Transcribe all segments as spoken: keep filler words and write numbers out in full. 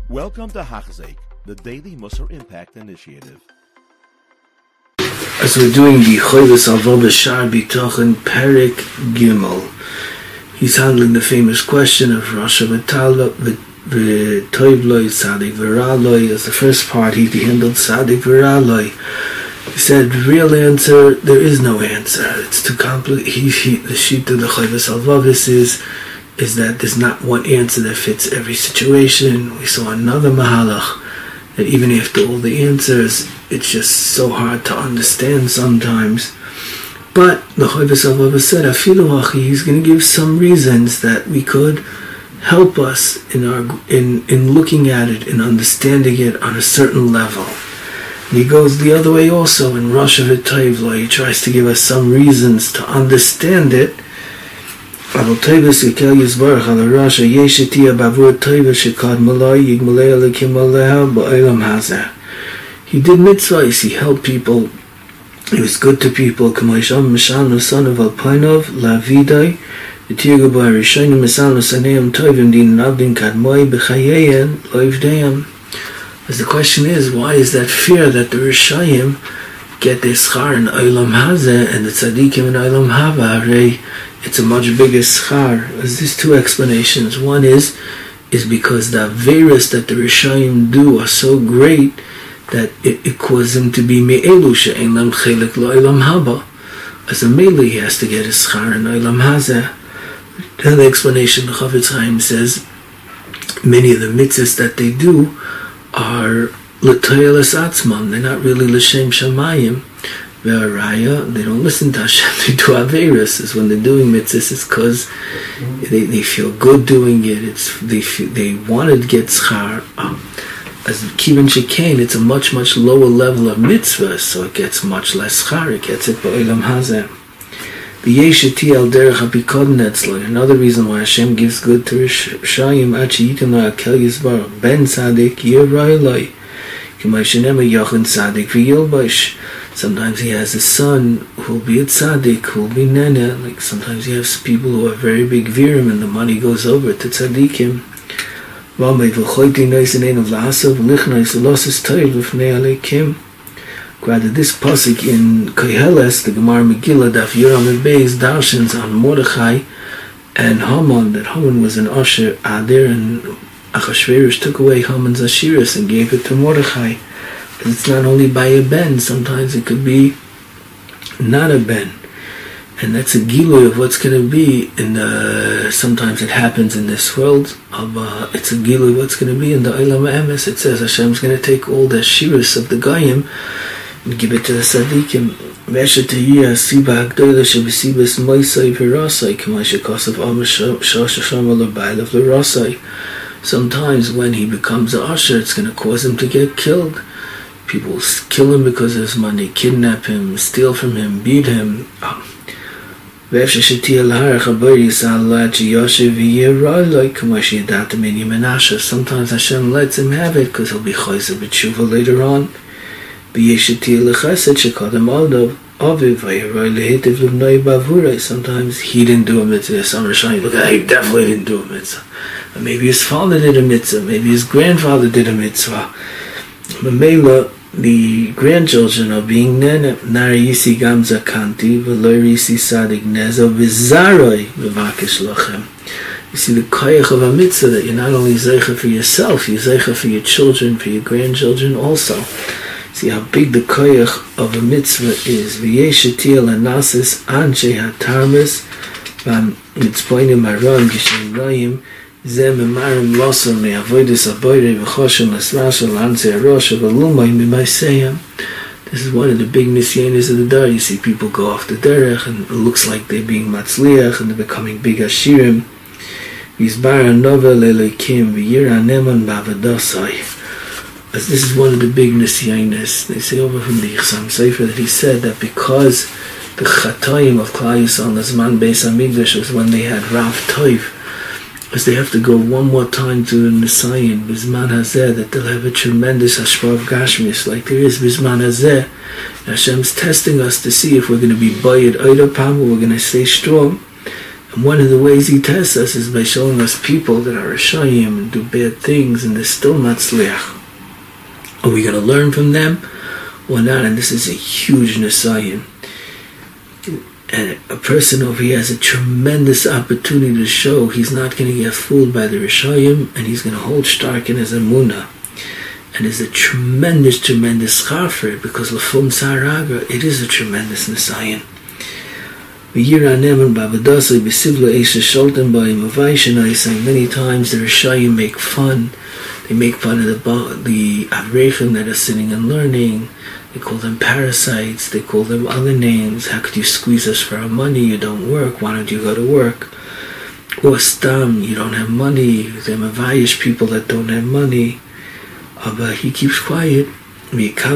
Welcome to Hachzik, the Daily Musar Impact Initiative. As we're doing the Choyves Alva B'Shar B'Tochen Perek Gimel, he's handling the famous question of Rosh V'Tala V'Toiv Loi Tzadik V'Ra Loi. As the first part, he handled Tzadik V'Ra Loi. He said, real answer, there is no answer. It's too complicated. He, he, the sheet of the Choyves Alva is, is that there's not one answer that fits every situation. We saw another Mahalach, that even after all the answers, it's just so hard to understand sometimes. But the Choyves Alva said, Afilu Hachi, he's going to give some reasons that we could help us in our in, in looking at it and understanding it on a certain level. And he goes the other way also in Rosh V'Toiv. He tries to give us some reasons to understand it. He did mitzvahs, he helped people, he was good to people. As the question is, why is that fear that the Rishayim get their schar in Olam Hazeh and the Tzadikim in Olam Haba? It's a much bigger schar. There's two explanations. One is is because the averos that the Rishayim do are so great that it, it causes him to be me'elu she'en lam chelik lo'olam haba. As a mele, he has to get his schar in Olam Hazeh. The other explanation, the Chafetz Chaim says, many of the mitzvahs that they do are l'toyeles atzman. They're not really l'shem shamayim. Ve'araya, they don't listen to Hashem, they do averos. Is when they're doing mitzvahs, it's because they, they feel good doing it. It's they feel, they want to get schar. Um, as kivan shekain, it's a much much lower level of mitzvahs, so it gets much less schar. It gets it ba'olam hazeh. V'yesheti al derech hapikod netzlo. Another reason why Hashem gives good to Rishayim, achi yitin lo akel yizbar ben tzadik yirei loi k'may shenema yochin tzadik v'yilbash. Sometimes he has a son who will be a tzaddik, who will be nene. Like sometimes he has people who are very big virim, and the money goes over to tzaddikim. Rather, this pasuk in Koheles, the Gemara Megillah, Daf Yoram Beis, darshans on Mordechai and Haman, that Haman was an usher Adir, and Achashverosh took away Haman's ashiras and gave it to Mordechai. It's not only by a ben, sometimes it could be not a ben. And that's a gilui of what's going to be in the, sometimes it happens in this world, of, uh, it's a gilui of what's going to be in the Olam Emes. It says Hashem's going to take all the shiras of the Goyim and give it to the Tzadikim. Sometimes when he becomes an usher, it's going to cause him to get killed. People kill him because of his money, kidnap him, steal from him, beat him. Sometimes Hashem lets him have it because he'll be chayzer b'tshuva later on. Sometimes he didn't do a mitzvah. Some Rishayim look at, he definitely didn't do a mitzvah. Or maybe his father did a mitzvah. Maybe his grandfather did a mitzvah. Mamela, the grandchildren are being nene. Nari yisi gam zakanti v'lo yisi sadik neza v'zaroi v'vakish lachem. You see the koyach of a mitzvah, that you're not only zeicha for yourself, you're zeicha for your children, for your grandchildren also. See how big the koyach of a mitzvah is. V'yesheti al anasis anshe hatarmes v'mitzpoinim haram gishem rayim. This is one of the big nisyanis of the dar. You see people go off the derech and it looks like they're being matzliach and they're becoming big ashirim. As this is one of the big nisyanis. They say over from the Yichsam Sefer that he said that because the chatayim of Klal Yisrael Nazman Beis Hamikdash was when they had Rav Toiv, as they have to go one more time to the Nisayin, Bizman Hazeh, that they'll have a tremendous hashpah of Gashmis, like there is Bizman Hazeh. Hashem's testing us to see if we're going to be bayit oida pam, or we're going to stay strong. And one of the ways he tests us is by showing us people that are Rishayim and do bad things and they're still not Tzliach. Are we going to learn from them or not? And this is a huge Nisayim. And a person over here has a tremendous opportunity to show he's not going to get fooled by the Rishayim, and he's going to hold stark in his Emunah. And there's a tremendous, tremendous schar for it, because Lefum Saraga, it is a tremendous Nisayim. Many times the Rishayim make fun. They make fun of the the Avrechim that are sitting and learning. They call them parasites. They call them other names. How could you squeeze us for our money? You don't work. Why don't you go to work? Or Stam, you don't have money. They're Mavayish people that don't have money. Uh, but he keeps quiet. They were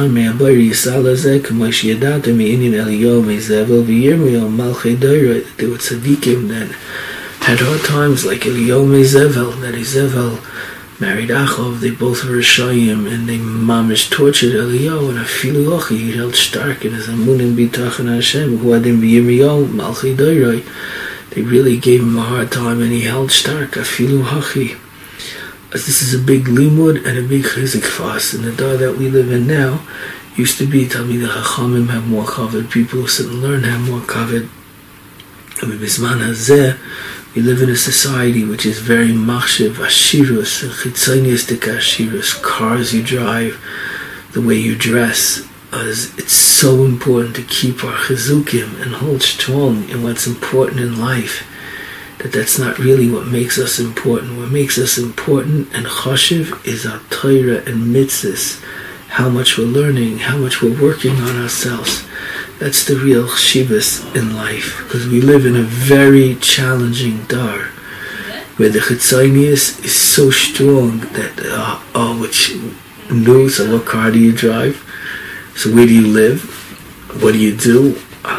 tzaddikim that had hard times, like Eliyahu Mezevel, that Ezevel married Achov. They both were Rishayim, and they mamish tortured Eliyahu, and afilu Ochi, he held stark in his Amun and Bitachon Hashem, who had him Yirmiyahu, Malchei Doiroi. They really gave him a hard time, and he held stark, afilu Hachi. This is a big limud and a big chizik for us. In the dar that we live in now, used to be Talmidei Chachamim have more kavod, people who sit and learn have more kavod. I mean, Bisman Hazeh, we live in a society which is very machshev, ashirus, and chitzoniistic ashirus, cars you drive, the way you dress. As it's so important to keep our chizukim and hold strong in what's important in life. That that's not really what makes us important. What makes us important and chashiv is our Torah and mitzvahs, how much we're learning, how much we're working on ourselves. That's the real chshivas in life, because we live in a very challenging dar, where the chitzonius is so strong that, uh, oh, which new, so what car do you drive? So where do you live? What do you do?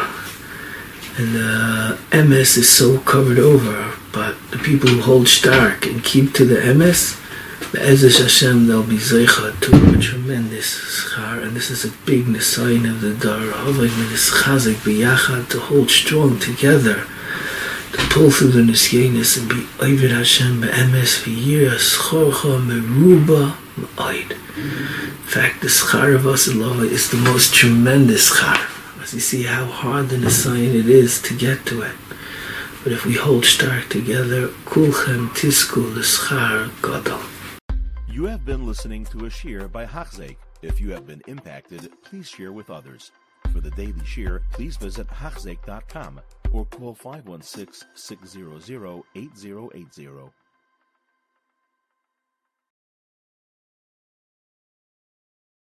And the uh, M S is so covered over, but the people who hold stark and keep to the M S, the Ezra Hashem, they'll be zeicha to a tremendous schar, and this is a big nisayin of the dar. Havay minis chazik b'yachad, to hold strong together, to pull through the nisyenis and be oived Hashem b'M S v'yira schorcha meruba ma'id. In fact, the schar of Asilah is the most tremendous schar. As you see how hard the Nisayin it is to get to it. But if we hold stark together, kulchem tisku l'schar gadol. You have been listening to a shir by Hachzeik. If you have been impacted, please share with others. For the daily shir, please visit hachzeik dot com or call five one six, six zero zero, eight zero eight zero.